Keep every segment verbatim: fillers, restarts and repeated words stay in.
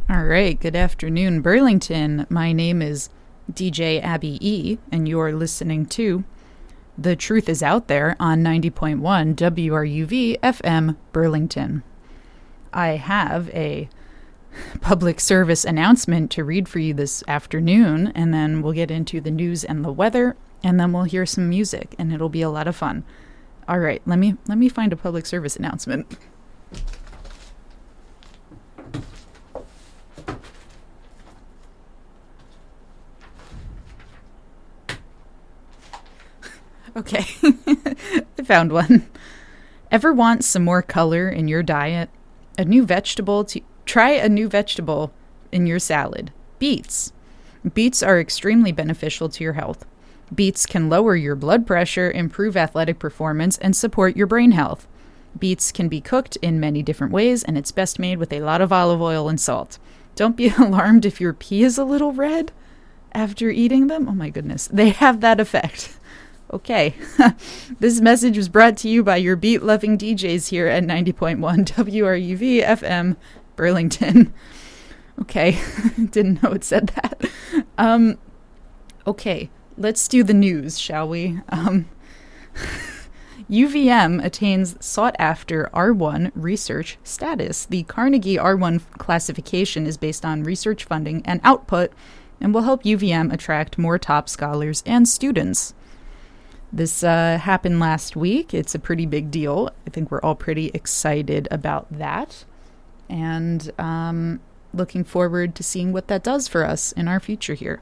All right, good afternoon, Burlington. My name is D J Abby E, and you're listening to The Truth Is Out There on ninety point one W R U V F M Burlington. I have a public service announcement to read for you this afternoon, and then we'll get into the news and the weather, and then we'll hear some music, and it'll be a lot of fun. All right, let me let me find a public service announcement. Okay, I found one. Ever want some more color in your diet? A new vegetable to try a new vegetable in your salad. Beets. Beets are extremely beneficial to your health. Beets can lower your blood pressure, improve athletic performance, and support your brain health. Beets can be cooked in many different ways, and it's best made with a lot of olive oil and salt. Don't be alarmed if your pee is a little red after eating them. Oh my goodness, they have that effect. Okay, this message was brought to you by your beat-loving D Js here at ninety point one W R U V F M Burlington. Okay, didn't know it said that. Um, okay, let's do the news, shall we? Um, U V M attains sought-after R one research status. The Carnegie R one classification is based on research funding and output and will help U V M attract more top scholars and students. This uh, happened last week. It's a pretty big deal. I think we're all pretty excited about that. And um, looking forward to seeing what that does for us in our future here.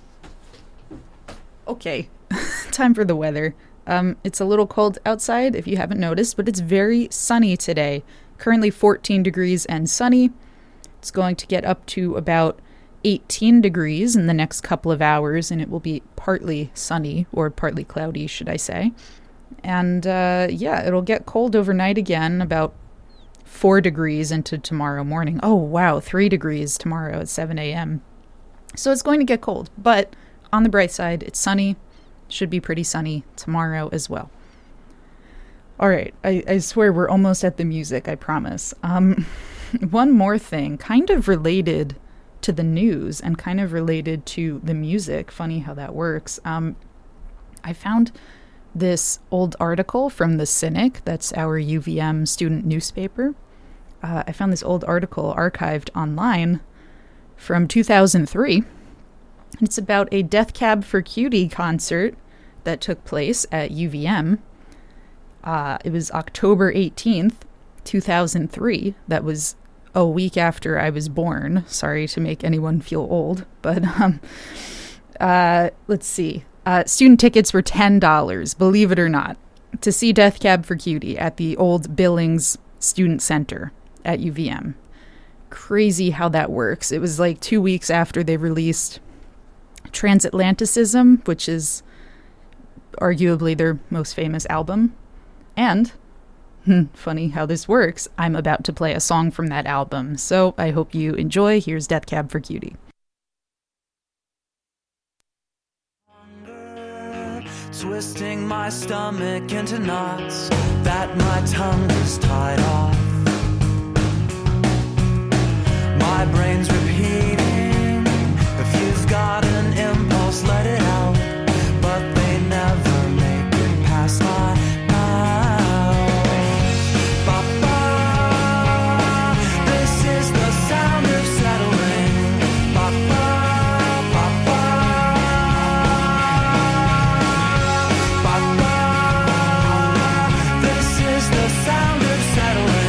Okay, time for the weather. Um, it's a little cold outside, if you haven't noticed, but it's very sunny today. Currently fourteen degrees and sunny. It's going to get up to about eighteen degrees in the next couple of hours, and it will be partly sunny, or partly cloudy, should I say. And uh, yeah, it'll get cold overnight again, about four degrees into tomorrow morning. Oh, wow, three degrees tomorrow at seven a.m. So it's going to get cold, but on the bright side, it's sunny. Should be pretty sunny tomorrow as well. All right, I, I swear we're almost at the music, I promise. Um, one more thing, kind of related to the news and kind of related to the music. Funny how that works. Um, I found this old article from The Cynic, that's our U V M student newspaper. Uh, I found this old article archived online from two thousand three. It's about a Death Cab for Cutie concert that took place at U V M. Uh, it was October eighteenth, two thousand three. That was a week after I was born. Sorry to make anyone feel old, but um, uh, let's see. Uh, student tickets were ten dollars, believe it or not, to see Death Cab for Cutie at the old Billings Student Center at U V M. Crazy how that works. It was like two weeks after they released Transatlanticism, which is arguably their most famous album. And funny how this works, I'm about to play a song from that album, so I hope you enjoy. Here's Death Cab for Cutie. Twisting my stomach into knots that my tongue is tied off. My brain's repeating, if you've got an impulse, let it out, but they never make it past my sound of settling.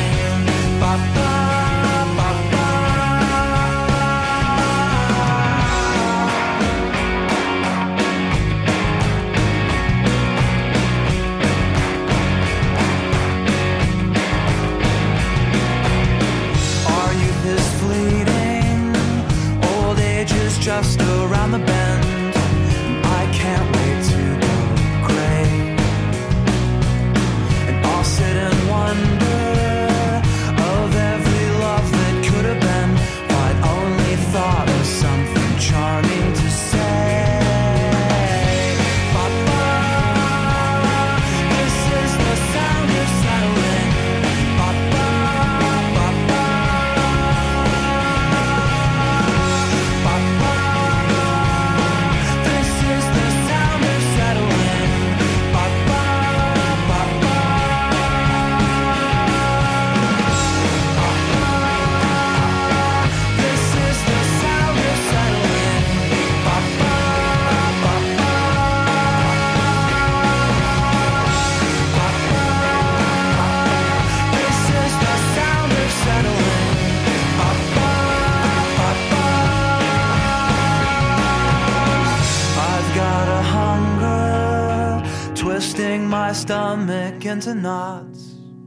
stomach into knots.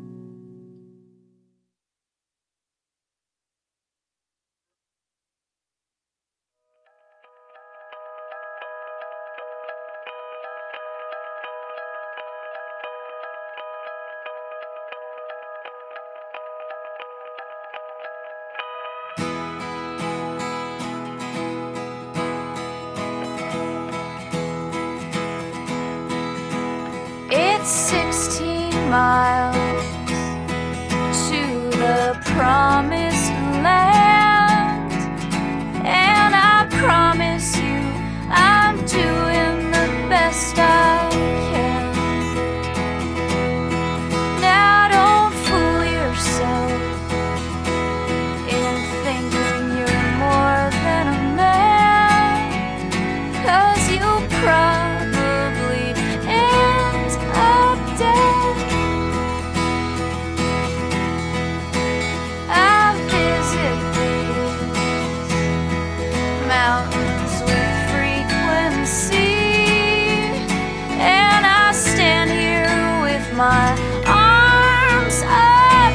sixteen miles to the promised land, and I promise you I'm doing the best I can. Now don't fool yourself in thinking you're more than a man, 'cause you'll probably end up dead. I visit these mountains with frequency, and I stand here with my arms up.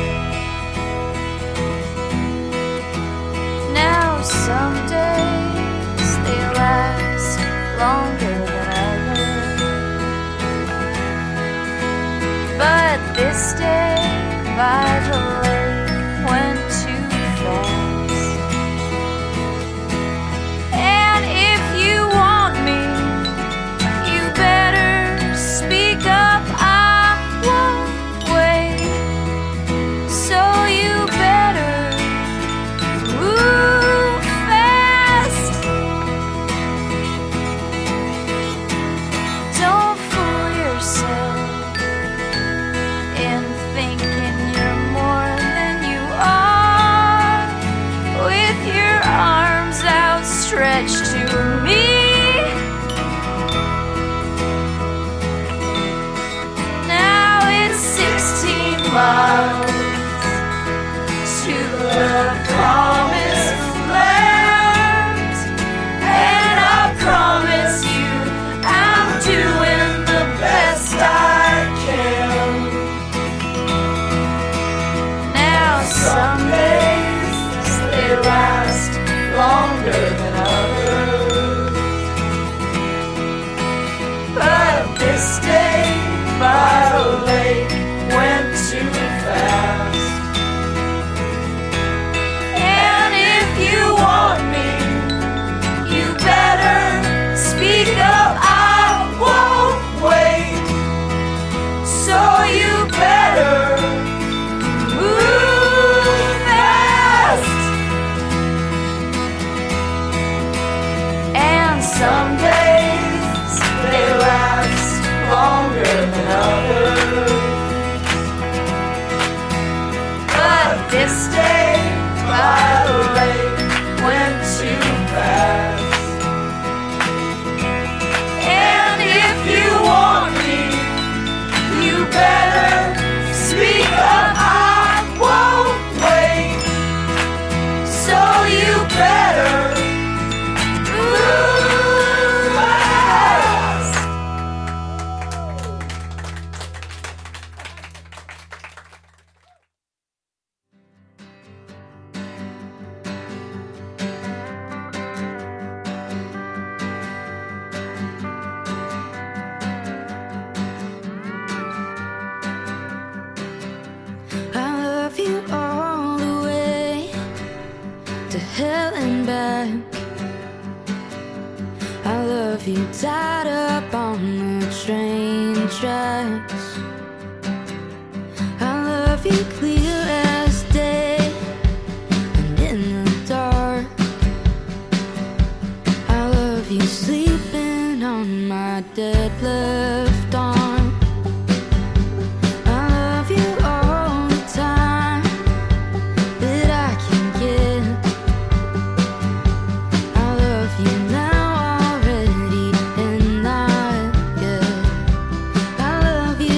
Now some days they last longer than others, but this day by the lake went too fast. And if you want me, you better speak up. I won't wait, so you better move fast. Don't fool yourself in thinking you're more than you are, with your arms outstretched to me. Now it's sixteen miles to the promised land, and I promise you I'm doing the best I can. Now some days they last longer than others, but this day by the lake went too fast. And if you want me, you better speak up. I won't wait, so you better move fast. And some days they last longer than others, but this day by the lake went too fast. And if you want me, you better speak up. I won't wait, so you better move fast. I love you all the way to hell and back. I love you tied up on the train tracks. I love you clear as day and in the dark. I love you sleeping on my dead left arm. I love you all the time that I can get. I love you now already and not yet. I love you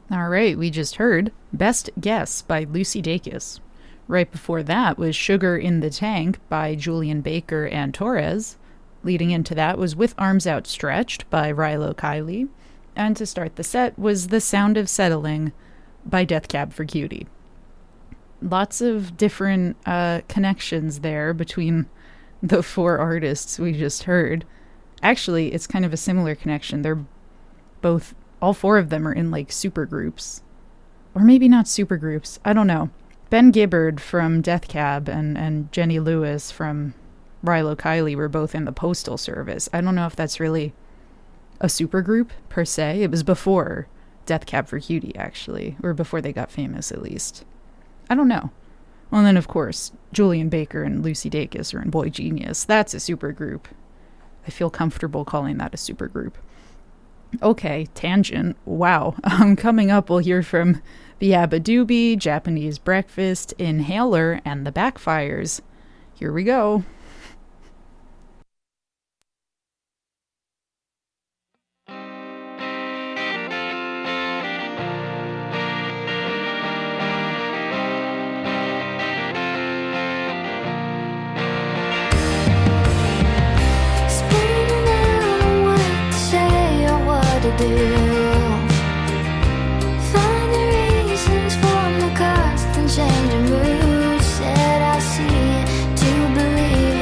All right, we just heard Best Guess by Lucy Dacus. Right before that was Sugar in the Tank by Julian Baker and Torres. Leading into that was With Arms Outstretched by Rilo Kiley. And to start the set was The Sound of Settling by Death Cab for Cutie. Lots of different uh, connections there between the four artists we just heard. Actually, it's kind of a similar connection. They're both, all four of them are in like supergroups. Or maybe not supergroups, I don't know. Ben Gibbard from Death Cab and, and Jenny Lewis from Rilo Kiley were both in the Postal Service. I don't know if that's really a supergroup per se. It was before Death Cab for Cutie, actually. Or before they got famous, at least. I don't know. Well, and then, of course, Julian Baker and Lucy Dacus are in Boy Genius. That's a supergroup. I feel comfortable calling that a supergroup. Okay, tangent. Wow. Um, coming up, we'll hear from the Abadoobie, Japanese Breakfast, Inhaler, and the Backfires. Here we go. Spinning out on what to say or what to do. Find the reasons for my constant change of mood. Said I see it to believe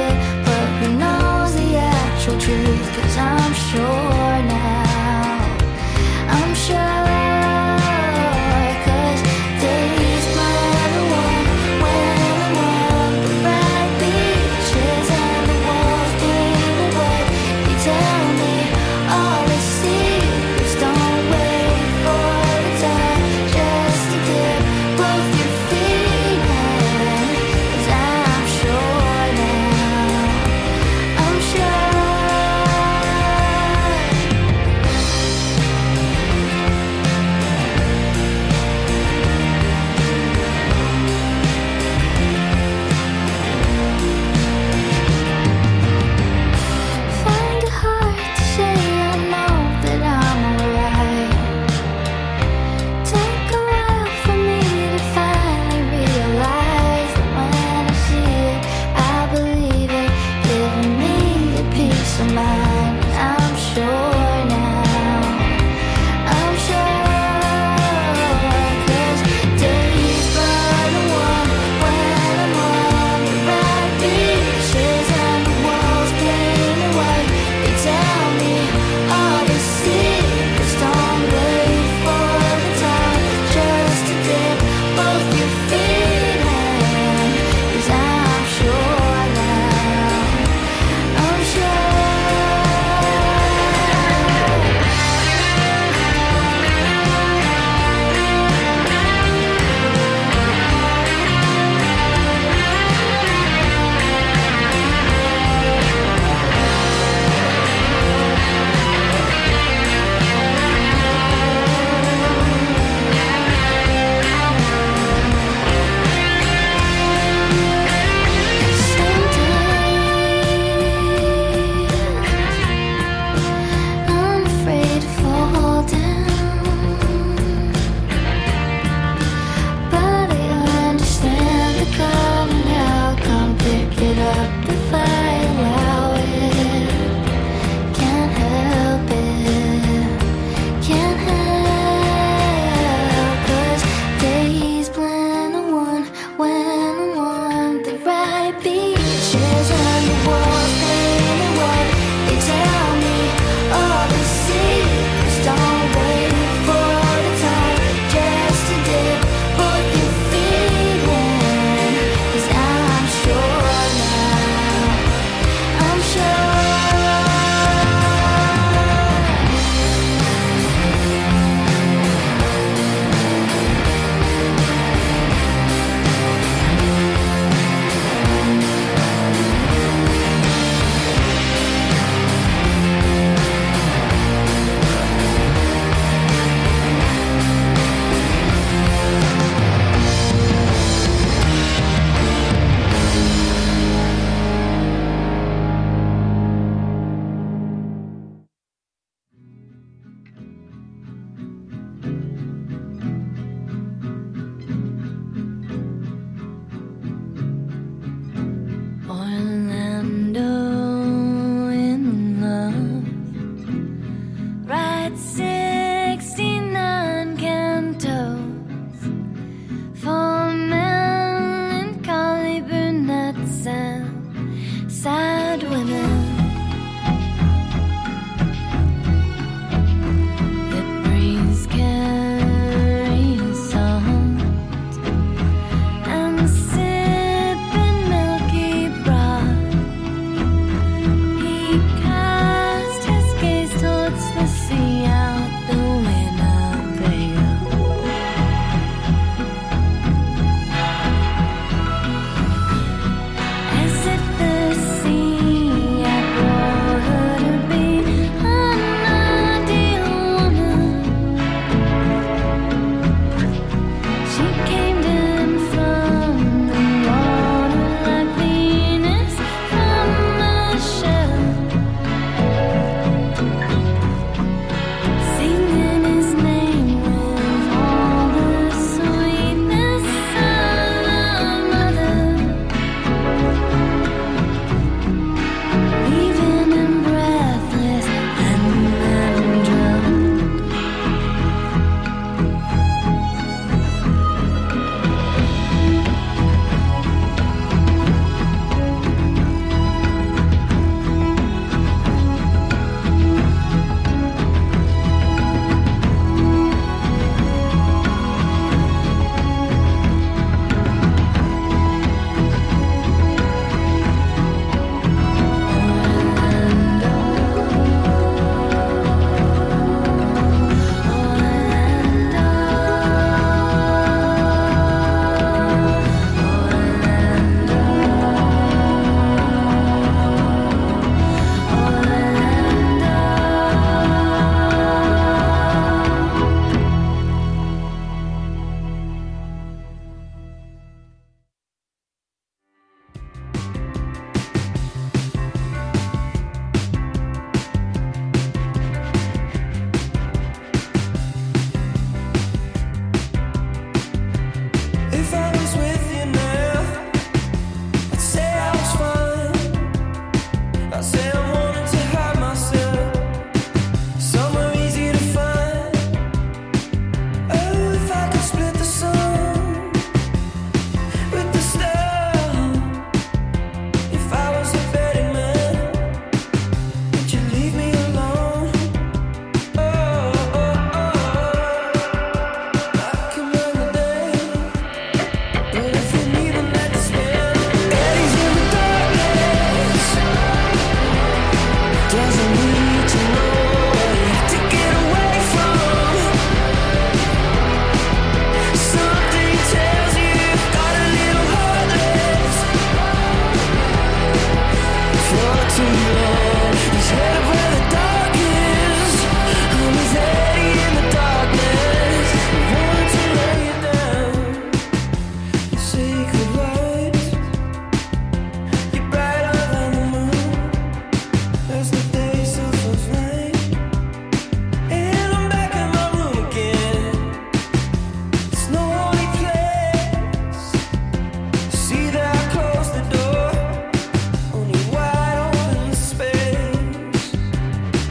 too long. He's headed where the dark is. I'm with Eddie in the darkness. I want to lay you down and say goodbye. You're brighter than the moon as the day still feels right. And I'm back in my room again. It's no only place. See that I closed the door. Only wide open space.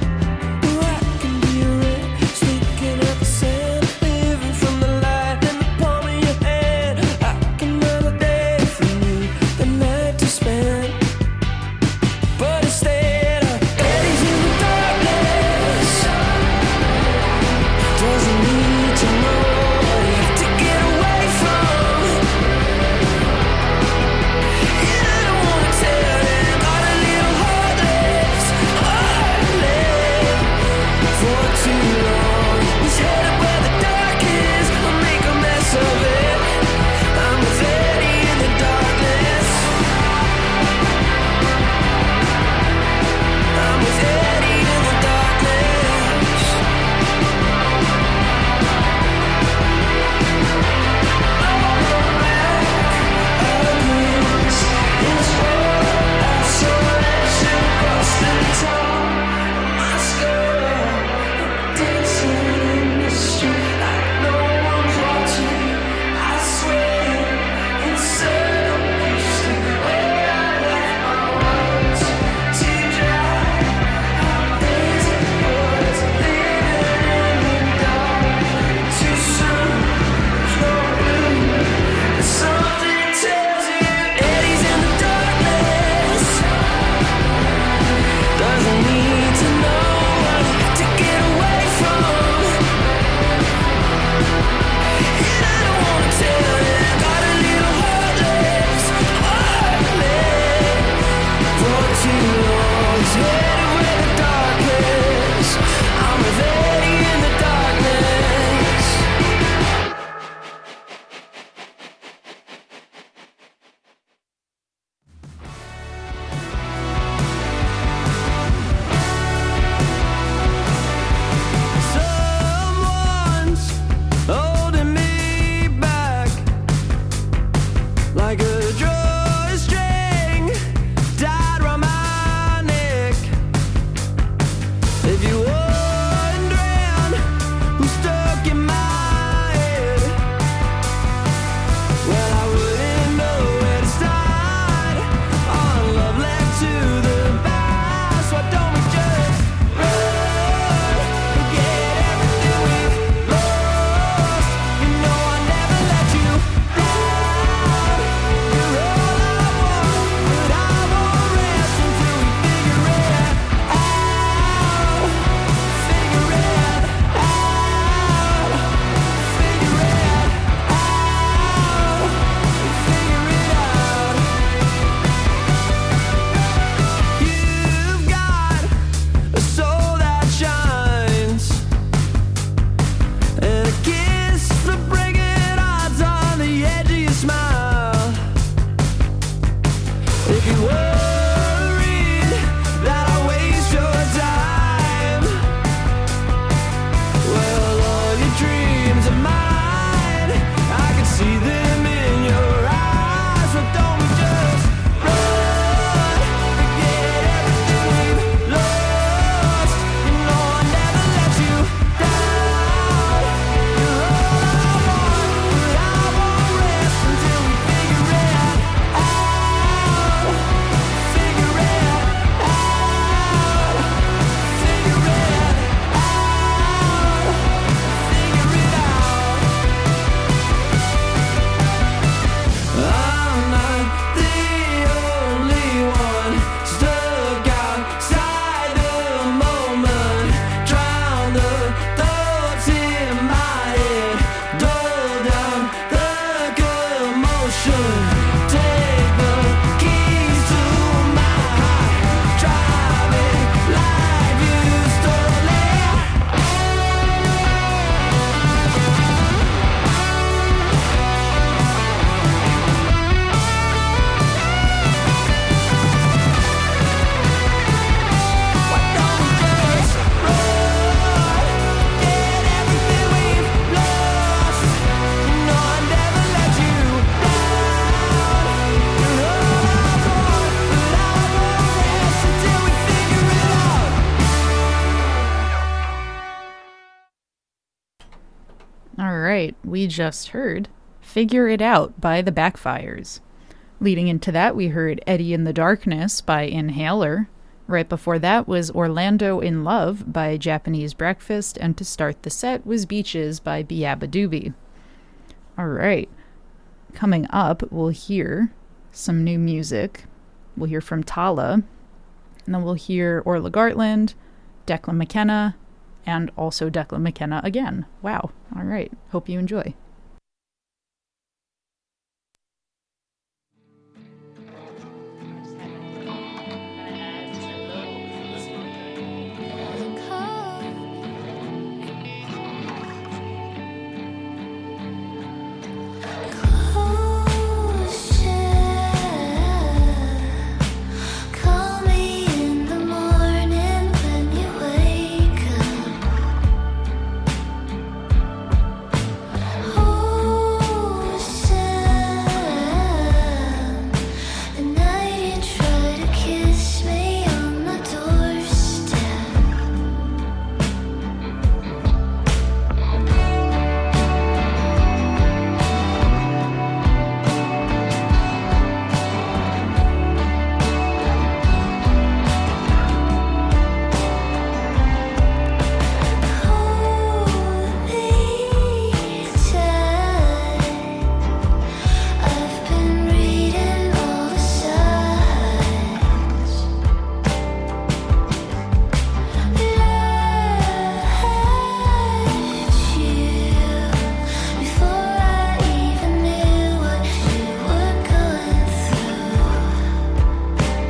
we just heard Figure It Out by the Backfires. Leading into that, we heard Eddie in the Darkness by Inhaler. Right before that was Orlando in Love by Japanese Breakfast, and to start the set was Beaches by Beabadoobie. Alright, coming up, we'll hear some new music. We'll hear from Tala, and then we'll hear Orla Gartland, Declan McKenna, and also Declan McKenna again. Wow. All right. Hope you enjoy. Call me in the morning when you wake up. Oh, Sam, the night you try to kiss me on my doorstep. Hold me tight. I've been reading all the signs. Left you before I even knew what you were going through.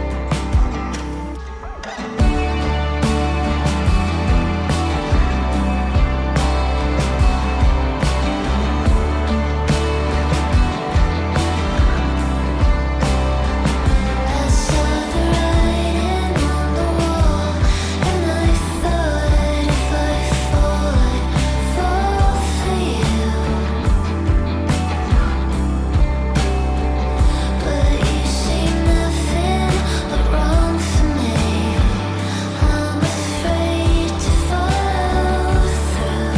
I saw the writing on the wall, and I thought if I fall, I'd fall for you. But you see nothing but wrong for me. I'm afraid to follow through.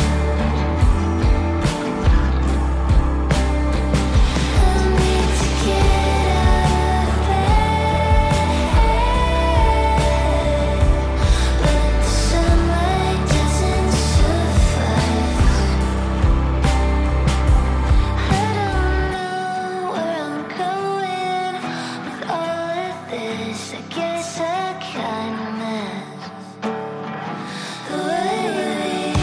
I need to get out of bed, but the sunlight doesn't suffice. I don't know where I'm going with all of this. I guess I kinda missed the way we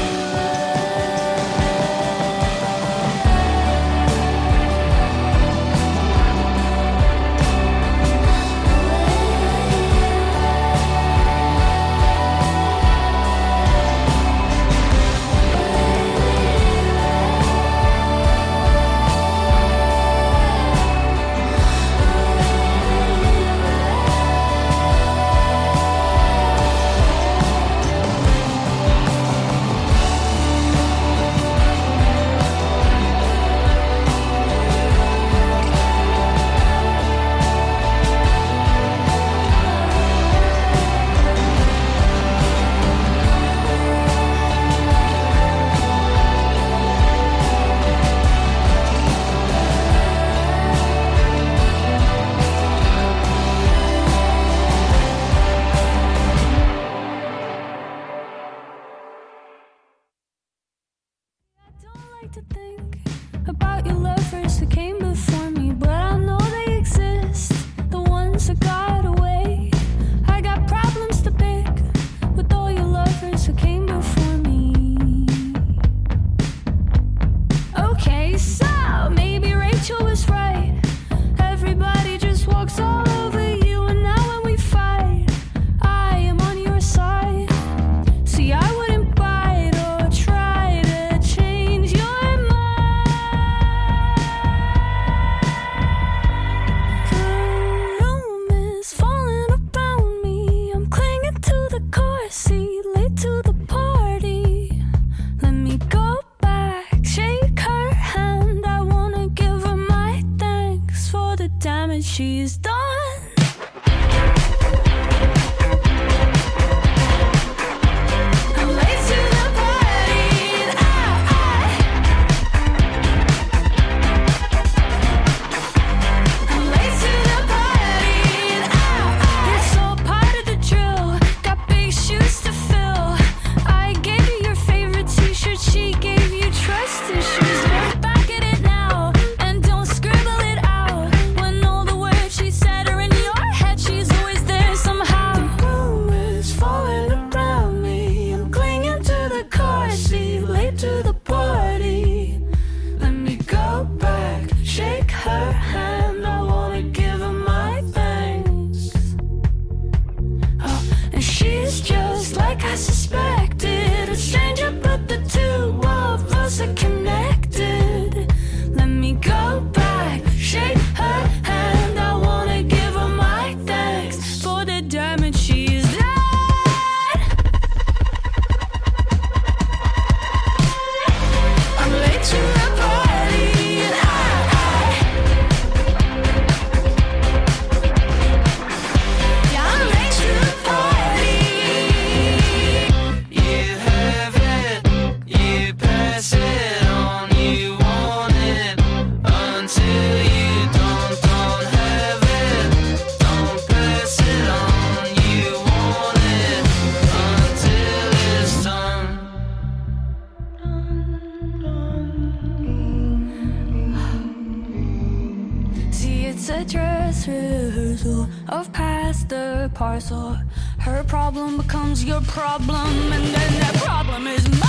I don't like to think about your lovers who came before me, but I know they exist, the ones that got away. I got problems to pick with all your lovers who came before me. Okay, so maybe Rachel was right. Everybody just walks all over you, and now when we fight, I am on your side. See, I wouldn't bite or try to change your mind. The room is falling around me. I'm clinging to the car seat, late to the party. Let me go back, shake her hand. I wanna give her my thanks for the damage she's done. I'm late to the party, and I, I rehearsal of past the parcel. Her problem becomes your problem, and then that problem is mine.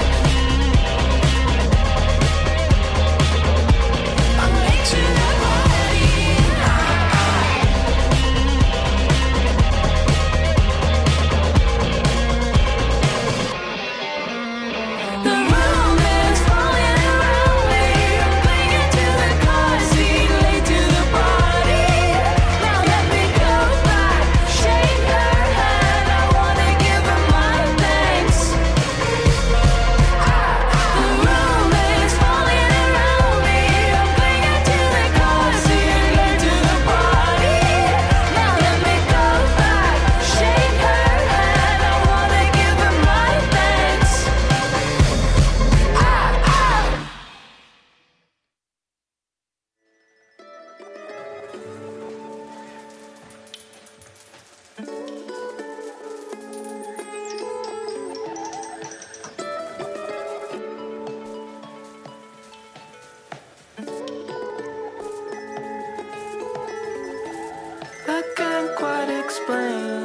I'm late to the party. The room is falling around me. I'm clinging to the car seat, late to the party. Now let me go back, shake her hand. I wanna give her my thanks. The room is falling around me. I'm clinging to the car seat, late to the party. Now let me go back, shake her hand. I wanna give her my thanks. I can't quite explain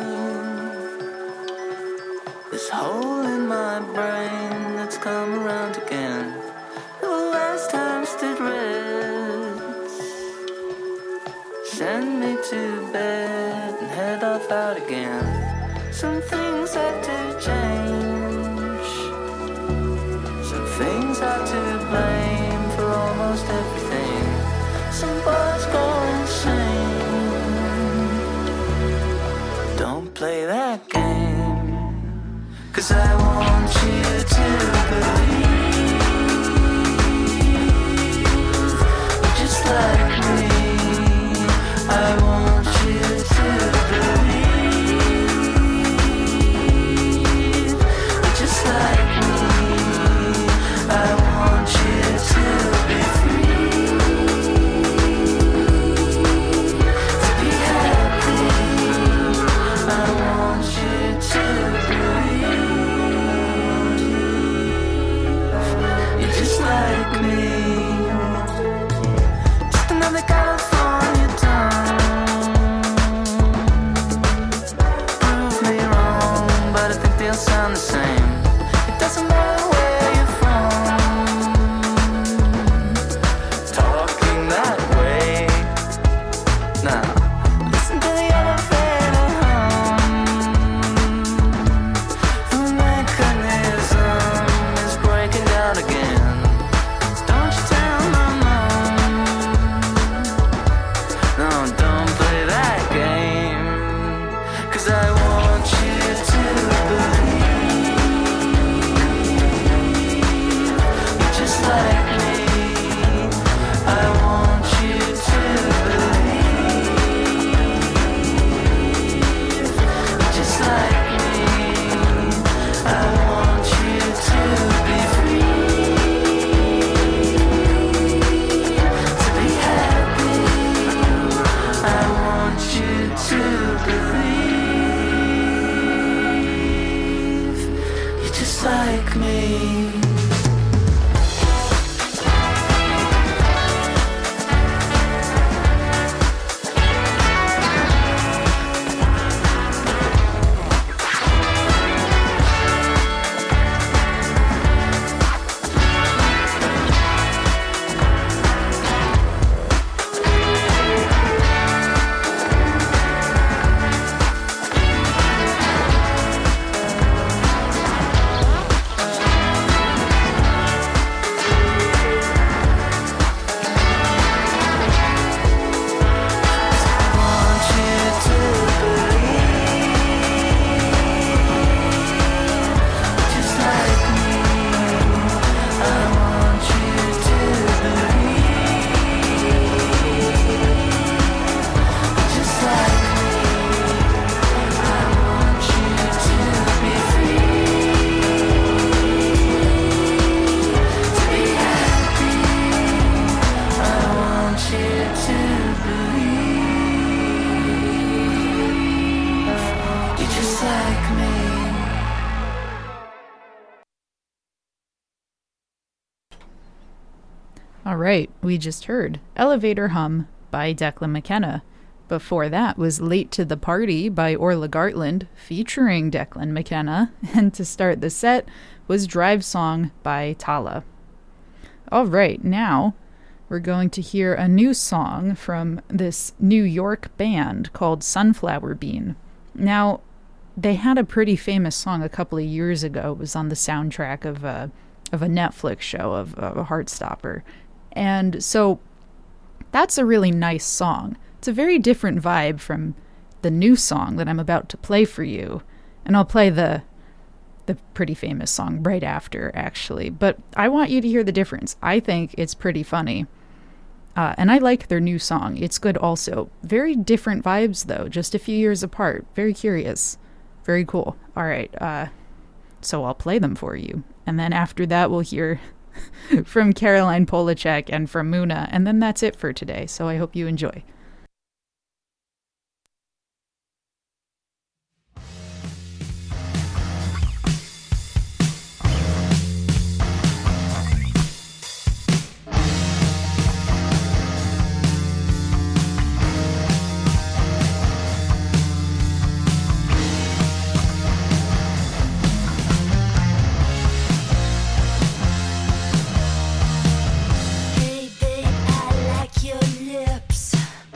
this hole in my brain that's come around again. The last time stood red. Send me to bed and head off out again. Some things have to change. Some things are to blame for almost everything. Some boys go insane. Don't play that game, 'cause I want you to believe, just like me. I want you to believe, just like me. I want you to be free, to be happy. I want you to believe you're just like me. Just another California town. Prove me wrong, but I think they'll sound the same. It doesn't matter where you're from, talking that way. Now, listen to the elevator hum. The mechanism is breaking down again. Don't you tell my mom. No, don't play that game, 'cause I want you to believe you're just like me. I want you to believe you're just like me. I want you to be free, to be happy. I want you to believe you're just like me. All right, we just heard Elevator Hum by Declan McKenna. Before that was Late to the Party by Orla Gartland featuring Declan McKenna. And to start the set was Drive Song by Tala. All right, now we're going to hear a new song from this New York band called Sunflower Bean. Now, they had a pretty famous song a couple of years ago. It was on the soundtrack of a, of a Netflix show of, of a Heartstopper. And so that's a really nice song. It's a very different vibe from the new song that I'm about to play for you. And I'll play the the pretty famous song right after, actually. But I want you to hear the difference. I think it's pretty funny. Uh, and I like their new song. It's good also. Very different vibes, though. Just a few years apart. Very curious. Very cool. All right. Uh, so I'll play them for you. And then after that, we'll hear from Caroline Polachek and from Muna. And then that's it for today. So I hope you enjoy. Hey babe, I like your lips.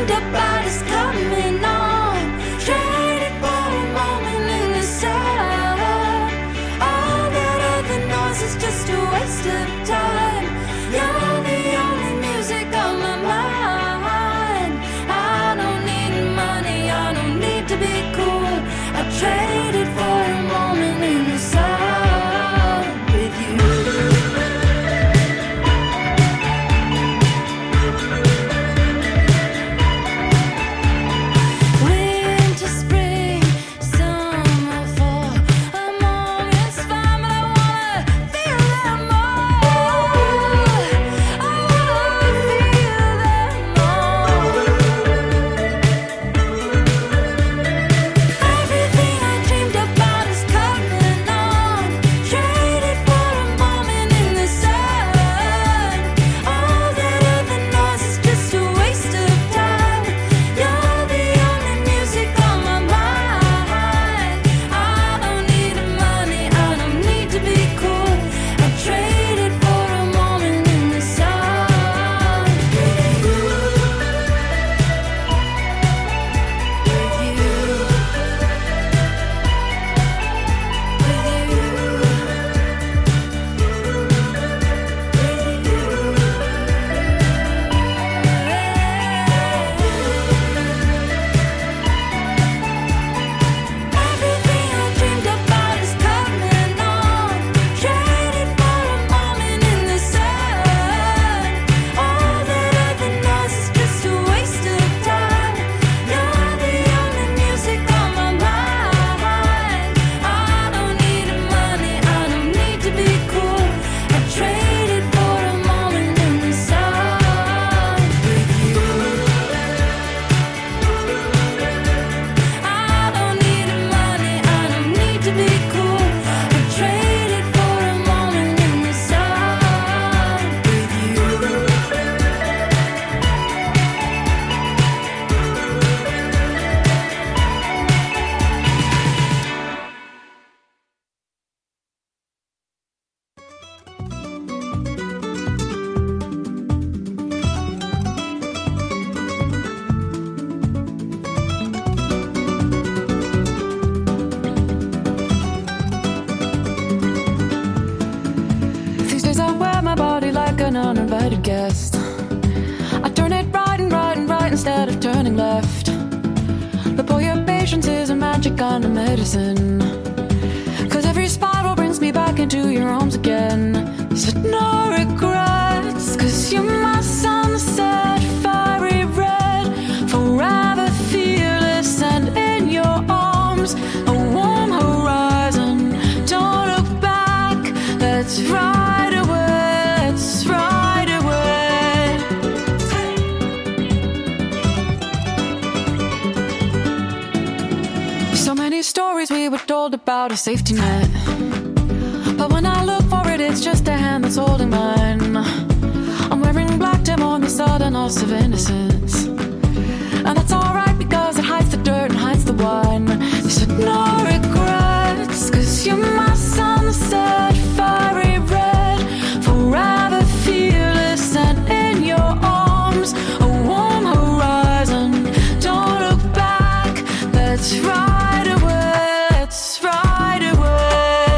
dreamed about is coming on. Traded for a moment in the sun. All that other noise is just a waste of time. You're the only music on my mind. I don't need money, I don't need to be cool. I traded for a moment in the sun with you. Winter, spring, summer, fall. I'm on it's fine, but I wanna feel them all. I wanna feel them all. Everything I dreamed about is coming on. Traded for a moment in the sun. All that other noise is just a waste of time. You're the only music on my mind. I don't need money, I don't need to be cool. I traded for a moment in the sun with you. With you. Everything I dreamed about is coming on. Traded for a moment in the sun. All that other noise is just a waste of time. You're the only music on my mind. I don't need money, I don't need to be cool. I traded for a moment in the sun with you. I don't need money, I don't need to be cool. I traded for a moment in the sun with you. These days I wear my body like an uninvited guest. I turn it right and right and right instead of turning left. But boy, your patience is a magic kind of medicine. Cause every spiral brings me back into your arms again. Said no regrets, cause you're my sunset, fiery red. Forever fearless and in your arms, a warm horizon. Don't look back, let's ride away, let's ride away. So many stories we were told about a safety net. But when I look for it, it's just a hand that's holding mine. I'm wearing black Tim on the sudden loss of innocence. And that's alright because it hides the dirt and hides the wine. You said no regrets, cause you're my sunset, fiery red. Forever fearless and in your arms, a warm horizon. Don't look back, let's ride away, let's ride away.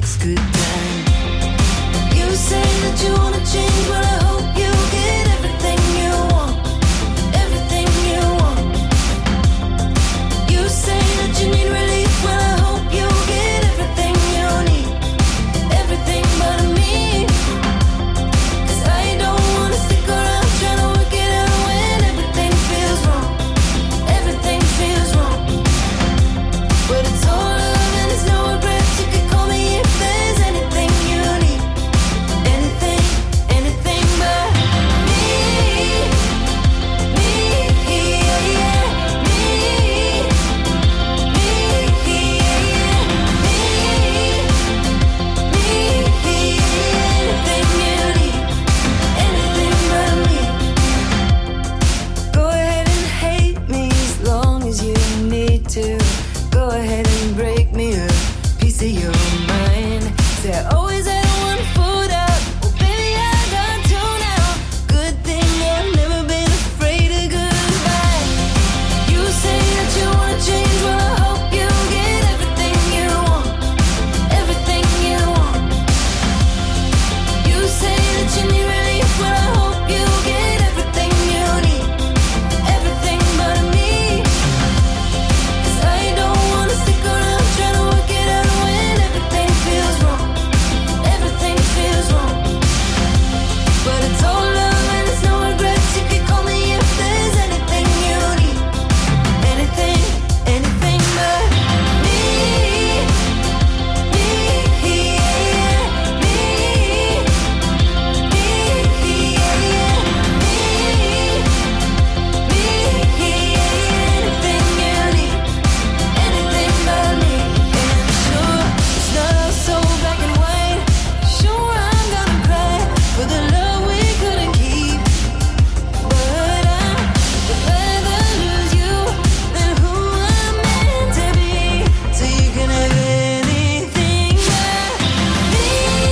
this good time. You say that you wanna change, but I hope you get everything you want, everything you want. You say that you need relief, well I hope you get everything you need, everything but me. 'Cause I don't wanna stick around trying to work it out when everything feels wrong, everything feels wrong. But it's all love and it's no regrets. You can call me if there's anything you need, anything, anything but me, me, yeah, yeah, me, me, yeah, yeah, me, me, yeah, anything you need, anything but me. Go ahead and hate me as long as you need to. Go ahead and break me a piece of your mind. Say I always had one foot out. Well, baby, I got two now. Good thing I've never been afraid of goodbye. You say that you wanna change, well I hope you get everything you want, everything you want. You say that you need relief, well I hope you get everything you need, everything but me. 'Cause I don't wanna stick around trying to work it out when everything feels wrong, everything feels wrong. But it's all love and it's no regrets. You can call me if there's anything you need, anything, anything but me, me, yeah, me, me, yeah, yeah, me, me, yeah, anything you need, anything but me. And sure, it's not all so black and white. Sure, I'm gonna cry for the love we couldn't keep. But I would rather lose you than who I'm meant to be. So you can have anything but me.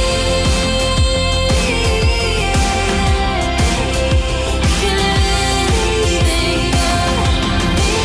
You can have anything but me.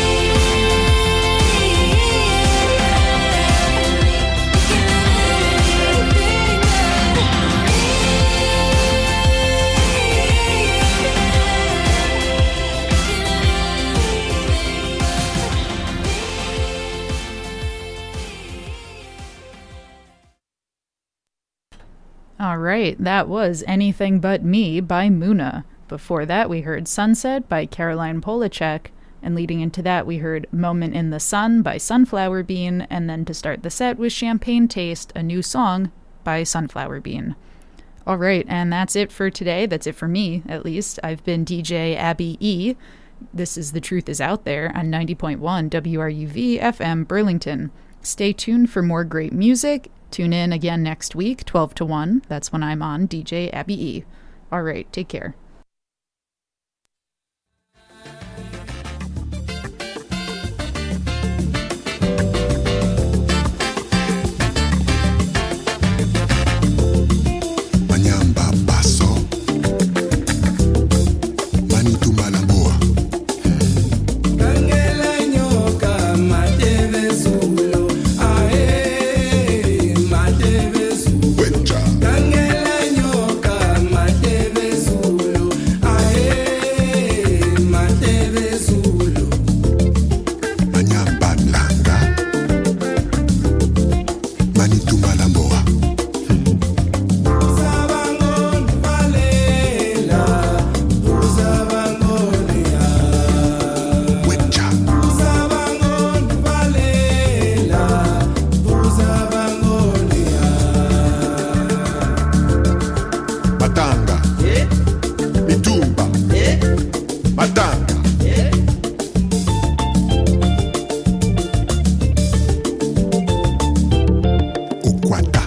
All right, that was Anything But Me by Muna. Before that, we heard Sunset by Caroline Polachek, and leading into that, we heard Moment in the Sun by Sunflower Bean, and then to start the set was Champagne Taste, a new song by Sunflower Bean. All right, and that's it for today. That's it for me, at least. I've been D J Abby E. This is The Truth Is Out There on ninety point one W R U V F M Burlington. Stay tuned for more great music. Tune in again next week, twelve to one. That's when I'm on D J Abby E. All right, take care. Manyamba basso, Manitou Malamboa. Kangela nyoka mateve zulo, ae mateve zulo. Wecha, Kangela nyoka mateve zulo, ae mateve zulo. Manyamba langa, Manitou Malamboa. Uzabangon valela, uzabangonia. Wecha, Uzabangon valela, uzabangonia. Matanga, Eh, Mitumba, eh, Matanga. eh. Ukwata.